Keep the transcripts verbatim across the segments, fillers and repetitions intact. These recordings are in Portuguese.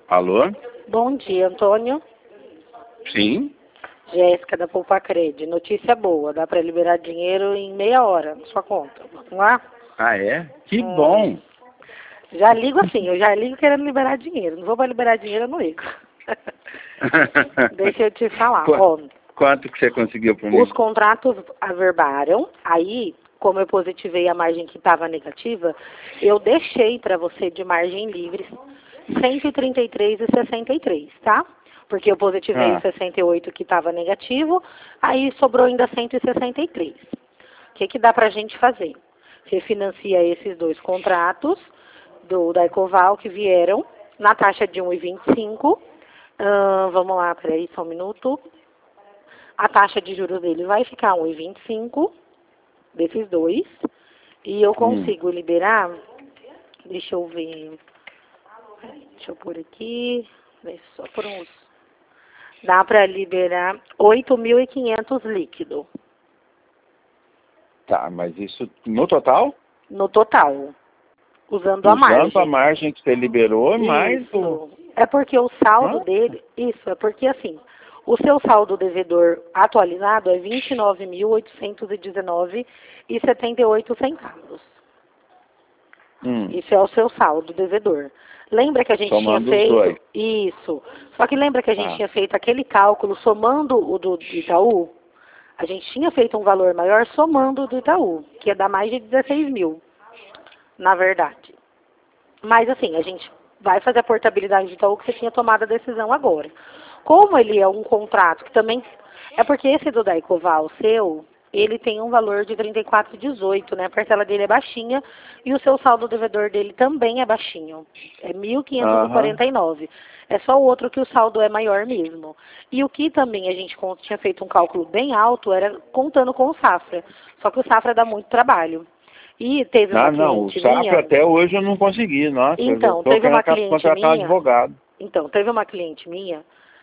Alô? Bom dia, Antônio. Sim? Jéssica, da Poupa Cred. Notícia boa, dá para liberar dinheiro em meia hora na sua conta. Vamos lá? Ah, é? Que Hum. bom! Já ligo assim, eu já ligo querendo liberar dinheiro. Não vou para liberar dinheiro, eu não ligo. Deixa eu te falar. Qu Ó, Quanto que você conseguiu por mim? os contratos averbaram, aí, como eu positivei a margem que estava negativa, eu deixei para você de margem livre cento e trinta e três vírgula sessenta e três, tá? Porque eu positivei Ah. o sessenta e oito que estava negativo, aí sobrou ainda cento e sessenta e três. O que, que dá para a gente fazer? Refinancia esses dois contratos do, da Ecoval que vieram na taxa de um vírgula vinte e cinco. Uh, vamos lá, peraí, só um minuto. A taxa de juros dele vai ficar um vírgula vinte e cinco desses dois. E eu consigo hum. liberar, deixa eu ver, deixa eu pôr aqui, deixa só por uns, dá para liberar oito mil e quinhentos líquido. Tá, mas isso no total? No total, usando a margem. Usando a margem que você liberou, isso. mais o... É porque o saldo Nossa. dele, isso, é porque assim, o seu saldo devedor atualizado é vinte e nove mil oitocentos e dezenove reais e setenta e oito centavos. Hum. Isso é o seu saldo devedor. Lembra que a gente Somando tinha feito... os dois. Isso. Só que lembra que a gente Ah. tinha feito aquele cálculo somando o do Itaú? A gente tinha feito um valor maior somando o do Itaú, que ia dar mais de dezesseis mil, na verdade. Mas assim, a gente vai fazer a portabilidade do Itaú que você tinha tomado a decisão agora. Como ele é um contrato que também... É porque esse do Daicoval seu, ele tem um valor de trinta e quatro reais e dezoito centavos, né? A parcela dele é baixinha e o seu saldo devedor dele também é baixinho. É mil quinhentos e quarenta e nove reais. Uh-huh. É só o outro que o saldo é maior mesmo. E o que também a gente tinha feito um cálculo bem alto era contando com o Safra. Só que o Safra dá muito trabalho. E teve uma Ah, não, o cliente Safra minha... até hoje eu não consegui, nossa. Então, eu tô teve uma querendo cliente contratar um minha... advogado. Então, teve uma cliente minha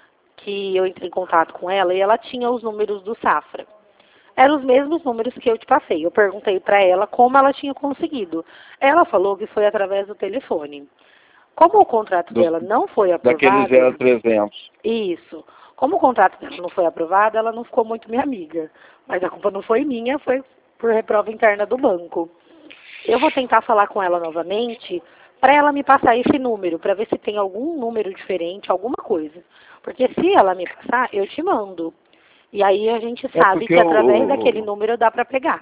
que eu entrei em contato com ela e ela tinha os números do Safra. Eram os mesmos números que eu te passei. Eu perguntei para ela como ela tinha conseguido. Ela falou que foi através do telefone. Como o contrato Do, dela não foi daquele aprovado... zero trezentos. Isso. Como o contrato dela não foi aprovado, ela não ficou muito minha amiga. Mas a culpa não foi minha, foi por reprova interna do banco. Eu vou tentar falar com ela novamente para ela me passar esse número, para ver se tem algum número diferente, alguma coisa. Porque se ela me passar, eu te mando. E aí a gente sabe É que através o, daquele número dá para pegar.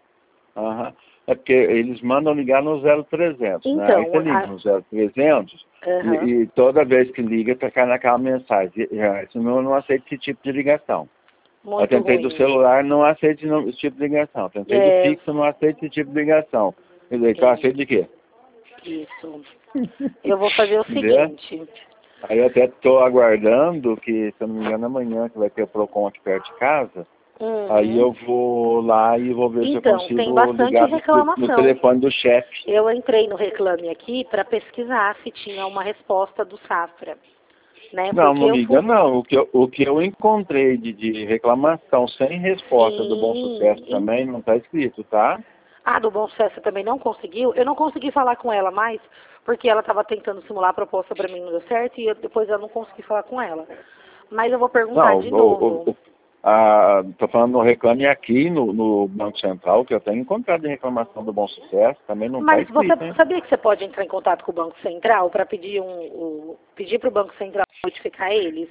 Aham. É porque eles mandam ligar no zero trezentos, Então, né? Aí você liga a... no zero trezentos uhum. e, e toda vez que liga tá caindo naquela mensagem. Senão eu não aceito esse tipo de ligação. Muito eu tentei ruim. do celular, não aceito esse tipo de ligação. Tentei É... do fixo, não aceito esse tipo de ligação. Então, aceito de quê? Isso. Eu vou fazer o seguinte. Aí eu até estou aguardando que, se eu não me engano, amanhã que vai ter o Procon aqui perto de casa. Uhum. Aí eu vou lá e vou ver então, se eu tem consigo bastante ligar reclamação. no, no telefone do chefe. Eu entrei no Reclame Aqui para pesquisar se tinha uma resposta do Safra. Né? Não, Porque não eu liga fui... não. O que eu, o que eu encontrei de, de reclamação sem resposta Sim. do Bom Sucesso também não está escrito, tá? Ah, do Bom Sucesso também não conseguiu? Eu não consegui falar com ela mais, porque ela estava tentando simular a proposta para mim, não deu certo, e eu, depois eu não consegui falar com ela. Mas eu vou perguntar Não, de o, novo. o, o, a, tô falando no Reclame Aqui, no, no Banco Central, que eu tenho encontrado de reclamação do Bom Sucesso, também não está Mas escrito, você hein? sabia que você pode entrar em contato com o Banco Central para pedir um, um pedir para o Banco Central notificar eles?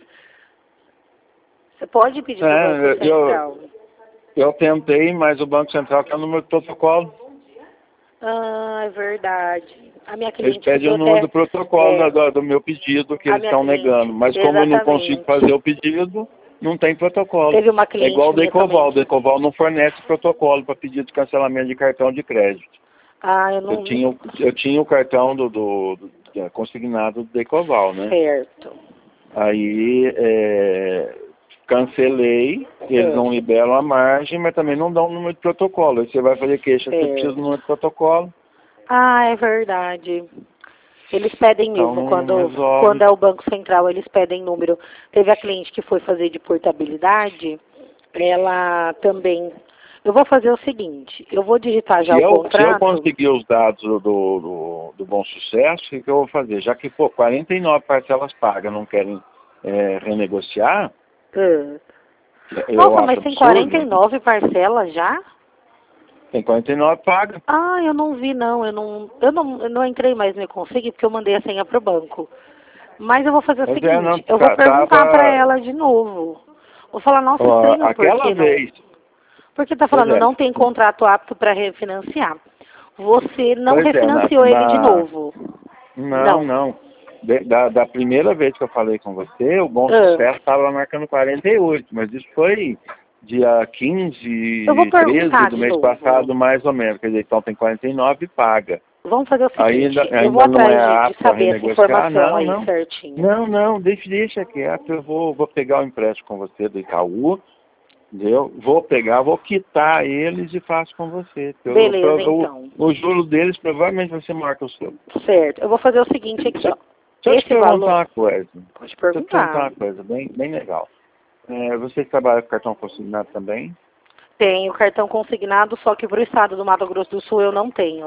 Você pode pedir para o Banco É, Central. eu, eu tentei, mas o Banco Central quer o número do protocolo. Ah, é verdade. A minha Eles cliente pedem pediu o número até... do protocolo é, do, do meu pedido que a eles minha estão cliente, negando. Mas como eu não consigo exatamente. fazer o pedido, não tem protocolo. Teve uma É cliente igual o minha Decoval. também. O Decoval não fornece protocolo para pedido de cancelamento de cartão de crédito. Ah, eu não... Eu tinha, eu tinha o cartão do, do, do consignado do Decoval, né? Certo. Aí é, cancelei, eles Certo. não liberam a margem, mas também não dão o número de protocolo. Aí você vai fazer queixa, você precisa do número de protocolo. Ah, é verdade. Eles pedem Então mesmo, não quando, resolve. quando é o Banco Central, eles pedem número. Teve a cliente que foi fazer de portabilidade, ela também Eu vou fazer o seguinte, eu vou digitar já Se o eu, contrato. se eu conseguir os dados do, do, do Bom Sucesso, o que, que eu vou fazer? Já que, pô, quarenta e nove parcelas pagas não querem é, renegociar, Ah. eu Nossa, acho mas tem absurdo. quarenta e nove parcelas já? Tem quarenta e nove paga. Ah, eu não vi não, eu não, eu não, eu não entrei mais no e-consegui porque eu mandei a senha pro banco. Mas eu vou fazer o Mas seguinte, é, não, eu vou tá- perguntar pra tava, ela de novo. Vou falar, nossa, ó, estranho, aquela porque não... vez, Porque tá pois falando, é, não tem contrato apto para refinanciar. Você não pois é, na, refinanciou ele de na novo? não, Não. não. De- Da, da primeira vez que eu falei com você, o Bom Ah, Sucesso estava marcando quarenta e oito, mas isso foi dia eu vou quinze, treze perguntar do de mês novo. passado, mais ou menos. Quer dizer, então tem quarenta e nove e paga. Vamos fazer o Ainda, seguinte, eu vou ainda não é atrás de, de apto a saber essa renegociar? informação Não, aí não. certinho. Não, não, deixa, deixa quieto. Eu vou, vou pegar o empréstimo com você do Itaú, entendeu? Vou pegar, vou quitar eles e faço com você. Eu, Beleza, eu, então. o, o juro deles provavelmente você marca o seu. Certo. Eu vou fazer o seguinte aqui, ó. Deixa eu te Esse perguntar valor... uma coisa. Pode Deixa eu te perguntar perguntar. uma coisa bem, bem legal. É, você trabalha com cartão consignado também? Tenho cartão consignado, só que para o estado do Mato Grosso do Sul eu não tenho.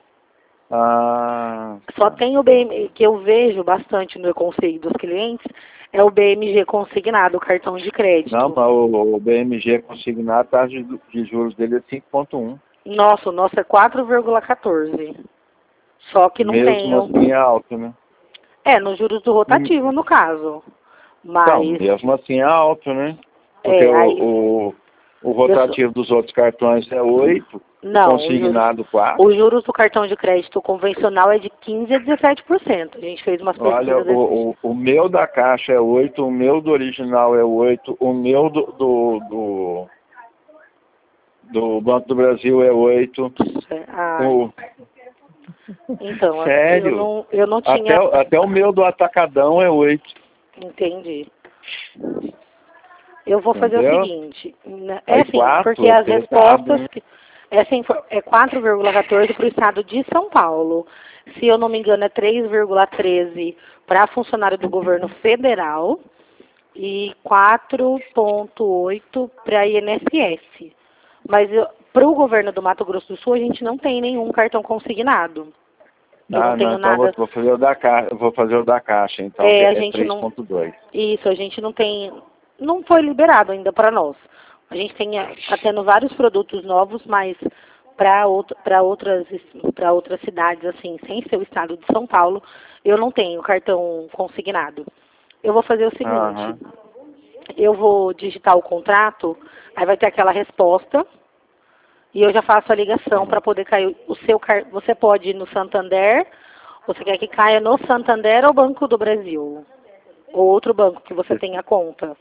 Ah, Só tá. tem o B M, que eu vejo bastante no conselho dos clientes, é o B M G consignado, o cartão de crédito. Não, mas o, o B M G consignado, a taxa de, de juros dele é cinco ponto um. Nossa, o nosso é quatro vírgula quatorze. Só que não Mesmo tenho. assim é alto, né? É, nos juros do Hum, rotativo, no caso. Então, Mas, mesmo assim é alto, né? Porque é, o, aí, o, o eu sou- rotativo dos outros cartões é oito, o não, os juros, consignado quatro. os juros do cartão de crédito convencional é de quinze a dezessete por cento. A gente fez umas Olha, pesquisas desse. o, o, o meu da caixa é oito, o meu do original é oito, o meu do, do, do, do Banco do Brasil é oito. Ai, O, então, eu sério? não, eu não Até, tinha. o- até o meu do Atacadão é oito. Entendi. Eu vou fazer o Entendeu? seguinte, né, é Aí assim, porque quatro é as pesado, respostas, né? que- essa info- é quatro vírgula quatorze para o estado de São Paulo. Se eu não me engano, é três vírgula treze para funcionário do governo federal e quatro vírgula oito para I N S S. Mas para o governo do Mato Grosso do Sul, a gente não tem nenhum cartão consignado. Eu não Ah, não, tenho então vou, nada. vou fazer o da caixa, vou fazer o da caixa, então, que É, a é gente não. três ponto dois. Isso, a gente não tem. Não foi liberado ainda para nós. A gente tem, está tendo vários produtos novos, mas para outra, para outras, para outras cidades, assim, sem ser o estado de São Paulo, eu não tenho cartão consignado. Eu vou fazer o seguinte, Aham. eu vou digitar o contrato, aí vai ter aquela resposta, e eu já faço a ligação para poder cair o seu car... Você pode ir no Santander, você quer que caia no Santander ou Banco do Brasil? Ou outro banco que você tenha conta?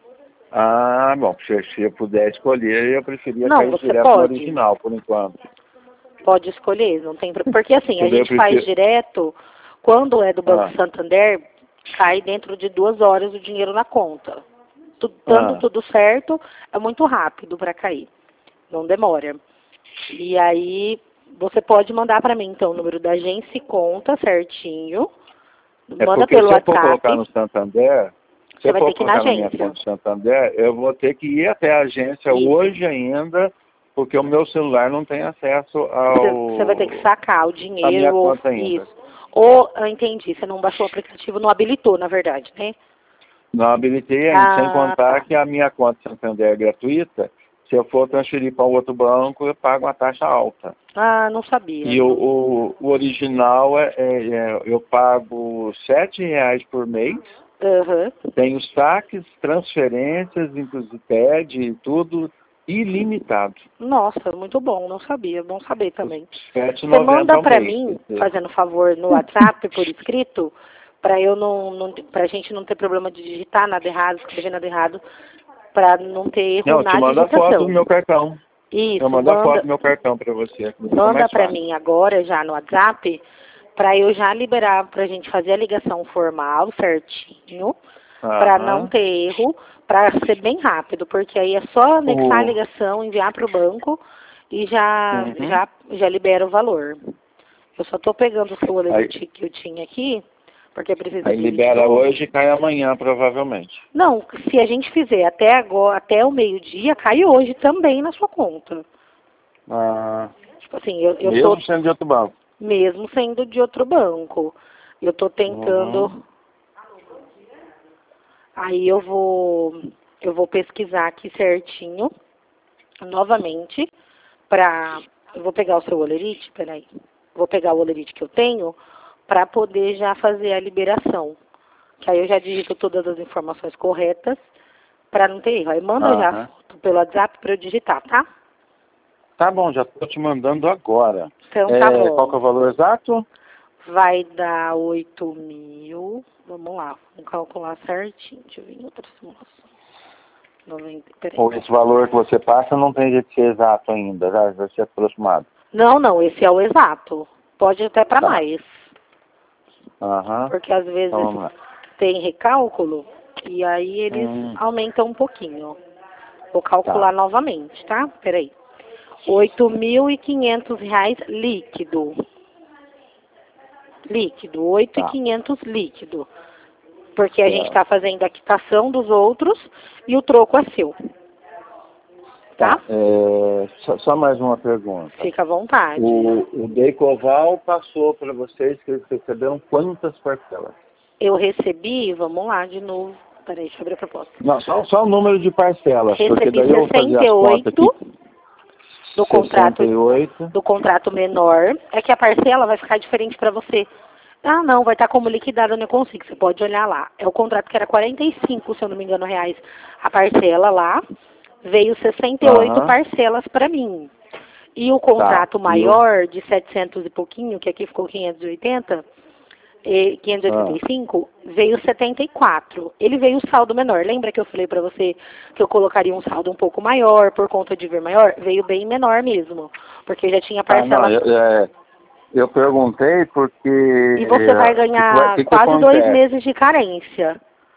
Ah, bom, se, se eu puder escolher, eu preferia Não, cair você direto no pode. original, por enquanto. Pode escolher, não tem pro- porque assim, a Entendeu? Eu gente faz prefiro... direto, quando é do Banco Ah, Santander, cai dentro de duas horas o dinheiro na conta. Tu- Dando ah, tudo certo, é muito rápido para cair, não demora. E aí, você pode mandar para mim, então, o número da agência e conta certinho, é manda porque pelo se eu for colocar WhatsApp, no Santander, se você eu vai ter for que ir na colocar na minha agência. conta do Santander, eu vou ter que ir até a agência Isso. hoje ainda, porque o meu celular não tem acesso Você você vai ter que ao sacar o a minha dinheiro, ou conta ainda. isso. Ou, eu entendi, você não baixou o aplicativo, não habilitou, na verdade, né? Não habilitei ainda, sem Ah, contar tá. que a minha conta Santander é gratuita. Se eu for transferir para outro banco, eu pago uma taxa alta. Ah, não sabia. E o, o, o original, é, é, é- eu pago sete reais por mês. Aham. Tem os saques, transferências, inclusive P E D, tudo ilimitado. Nossa, muito bom, não sabia, bom saber também. sete Você reais e noventa manda centavos ao para mês. mim, quer dizer. fazendo favor, no WhatsApp, por escrito, para eu não, não pra gente não ter problema de digitar nada errado, escrever nada errado, para não ter erro Não, eu te na mando a foto do digitação. meu cartão. Eu Isso, mando a foto manda, do meu cartão para você, que fica manda mais para fácil. mim agora já no WhatsApp, para eu já liberar para a gente fazer a ligação formal certinho, para não Aham. ter erro, para ser bem rápido, porque aí é só anexar a O... ligação, enviar para o banco e já, Uhum. já, já libera o valor. Eu só estou pegando o seu Aí, boletim que eu tinha aqui Porque precisa Aí de libera novo. hoje e cai amanhã, provavelmente. Não, se a gente fizer até agora, até o meio-dia, cai hoje também na sua conta. Ah, Tipo assim, eu, eu mesmo tô sendo de outro banco. mesmo sendo de outro banco. Eu tô tentando. Uhum. Aí eu vou eu vou pesquisar aqui certinho, novamente, pra. Eu vou pegar o seu olerite, peraí. Vou pegar o olerite que eu tenho para poder já fazer a liberação. Que aí eu já digito todas as informações corretas para não ter erro. Aí manda já a Aham. foto pelo WhatsApp para eu digitar, tá? Tá bom, já estou te mandando agora. Então tá É, qual que é bom. o valor exato? Vai dar oito mil. Vamos lá, vamos calcular certinho. Deixa eu ver em outra simulação. noventa, peraí. Ou esse valor que você passa não tem jeito de ser exato ainda, já vai ser aproximado. Não, não, esse é o exato. Pode até para Tá. mais. Aham. Porque às vezes Então vamos lá. tem recálculo e aí eles Hum, aumentam um pouquinho. Vou calcular tá. novamente, tá? Peraí. oito mil e quinhentos reais líquido. Líquido, oito mil e Tá. quinhentos líquido. Porque a gente Certo. está fazendo a quitação dos outros e o troco é seu. Tá? Tá. É, só, só mais uma pergunta. Fica à vontade. O, o Decoval passou para vocês que eles receberam quantas parcelas? Eu recebi, vamos lá de novo. Peraí, deixa eu abrir a proposta. Não, só, só o número de parcelas, porque Recebi daí eu vou fazer as contas aqui. sessenta e oito do contrato, sessenta e oito. do contrato menor. É que a parcela vai ficar diferente para você. Ah, não, vai estar como liquidado no Consigo. Você pode olhar lá. É o contrato que era quarenta e cinco, se eu não me engano, reais a parcela lá. Veio sessenta e oito Aham. parcelas para mim. E o Tá. contrato E o- maior, de setecentos e pouquinho, que aqui ficou quinhentos e oitenta, eh, quinhentos e oitenta e cinco, veio setenta e quatro. Ele veio o saldo menor. Lembra que eu falei para você que eu colocaria um saldo um pouco maior por conta de vir maior? Veio bem menor mesmo, porque já tinha Tá, não, parcela. eu, é, eu perguntei porque... E você vai O que, que, vai- ganhar que, que quase dois acontece? meses de carência.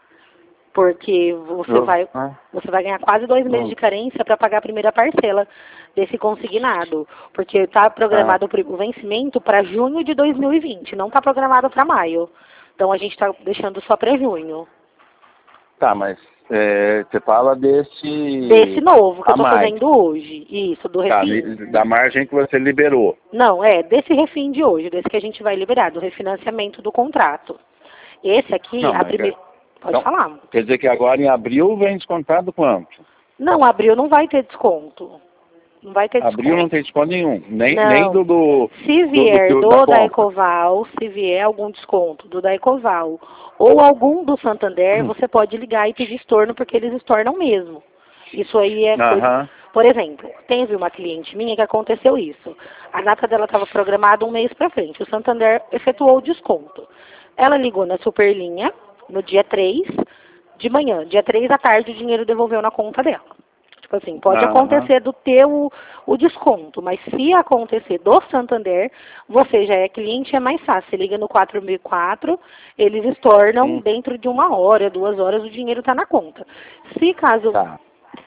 Porque você Eu, vai, ah, você vai ganhar quase dois meses hum, de carência para pagar a primeira parcela desse consignado. Porque está tá, programado o pri- o vencimento para junho de dois mil e vinte, não está programado para maio. Então a gente está deixando só para junho. tá, mas é, você fala desse... Desse novo que eu a estou mais, fazendo hoje. Isso, do tá, refim. li- da margem que você liberou. Não, é, desse refim de hoje, desse que a gente vai liberar, do refinanciamento do contrato. Esse aqui, Não, a mas... é- primeira. Pode Então, falar. quer dizer que agora em abril vem descontado quanto? Não, abril não vai ter desconto. Não vai ter Abril não desconto. tem desconto nenhum, nem, nem Não. do, do, Se do, do, vier que- da do da compra. Ecoval, se vier algum desconto do da Ecoval ou algum do Santander, Hum. você pode ligar e pedir estorno, porque eles estornam mesmo. Isso aí é coisa... Aham. Por exemplo, teve uma cliente minha que aconteceu isso. A data dela estava programada um mês para frente. O Santander efetuou o desconto. Ela ligou na Superlinha no dia três de manhã. Dia três à tarde o dinheiro devolveu na conta dela. Tipo assim, pode Aham. acontecer do teu o, o desconto, mas se acontecer do Santander, você já é cliente, é mais fácil. Você liga no quatro mil e quatro, eles estornam Hum. dentro de uma hora, duas horas, o dinheiro está na conta. Se caso, Tá.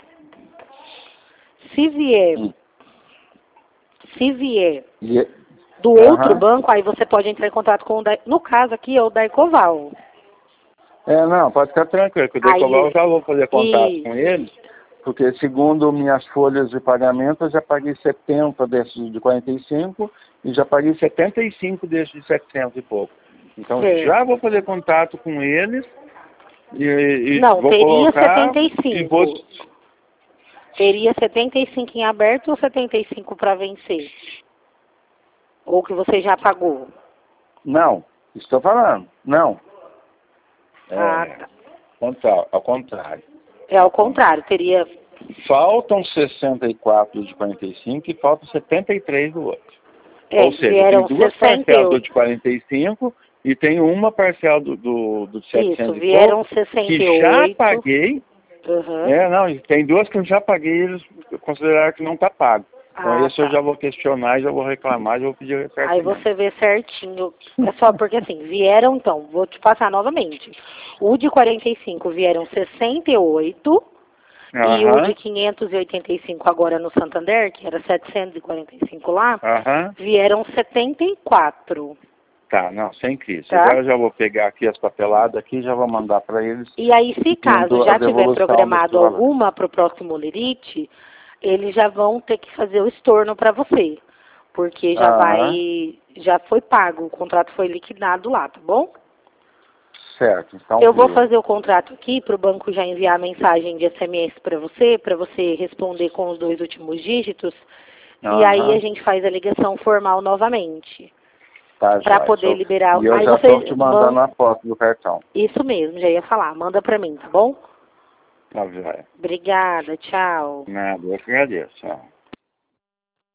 se vier, Hum. se vier E, do outro aham. banco, aí você pode entrar em contato com o da, no caso aqui é o da Ecoval. É, não, pode ficar tranquilo, que o Aí, Decoval eu já vou fazer contato e- com ele, porque segundo minhas folhas de pagamento, eu já paguei setenta desses de quarenta e cinco e já paguei setenta e cinco desses de setecentos e pouco. Então Certo. já vou fazer contato com eles e, e Não, vou teria colocar setenta e e vou... cinco. Teria setenta e cinco em aberto ou setenta e cinco para vencer? Ou que você já pagou? Não, estou falando, não. É, Ah, tá. contra- ao contrário. É ao contrário, teria... Faltam sessenta e quatro de quarenta e cinco e faltam setenta e três do outro. É, Ou seja, vieram tem duas sessenta e parcelas do oito. de quarenta e cinco e tem uma parcela do, do, do de Isso, setecentos e vieram pouco, sessenta que e já oito. paguei. Uhum. É, não, e tem duas que eu já paguei e eles consideraram que não está pago. Então Ah, esse eu tá. já vou questionar, já vou reclamar, já vou pedir Aí ressarcimento. você vê certinho. É só porque assim, vieram então, vou te passar novamente. O de quarenta e cinco vieram sessenta e oito e o de Aham, quinhentos e oitenta e cinco agora no Santander, que era setecentos e quarenta e cinco lá, aham. vieram setenta e quatro. Tá, não, sem crise. Tá? Agora eu já vou pegar aqui as papeladas aqui e já vou mandar para eles. E aí, se caso já tiver programado valor. alguma para o próximo lerite, eles já vão ter que fazer o estorno para você. Porque já Ah. vai, já foi pago, o contrato foi liquidado lá, tá bom? Certo, então. Eu vou fazer o contrato aqui para o banco já enviar a mensagem de S M S para você, para você responder com os dois últimos dígitos. Aham. E aí a gente faz a ligação formal novamente. Tá, para já, poder eu, liberar. E eu aí já você estou te mandando manda... a foto do cartão. Isso mesmo, já ia falar. Manda para mim, tá bom? Tá, já. Obrigada, tchau. Nada, eu que agradeço. Tchau.